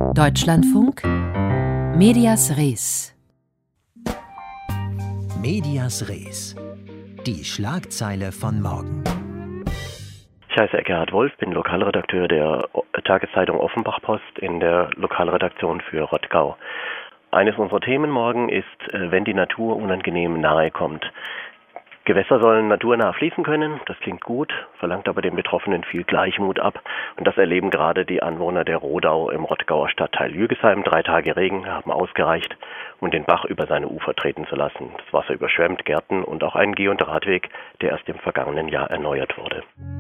Deutschlandfunk Medias Res. Medias Res. Die Schlagzeile von morgen. Ich heiße Eckhard Wolf, bin Lokalredakteur der Tageszeitung Offenbach-Post in der Lokalredaktion für Rottgau. Eines unserer Themen morgen ist, wenn die Natur unangenehm nahe kommt. Gewässer sollen naturnah fließen können, das klingt gut, verlangt aber den Betroffenen viel Gleichmut ab. Und das erleben gerade die Anwohner der Rodau im Rottgauer Stadtteil Jügesheim. 3 Tage Regen haben ausgereicht, um den Bach über seine Ufer treten zu lassen. Das Wasser überschwemmt Gärten und auch einen Geh- und Radweg, der erst im vergangenen Jahr erneuert wurde.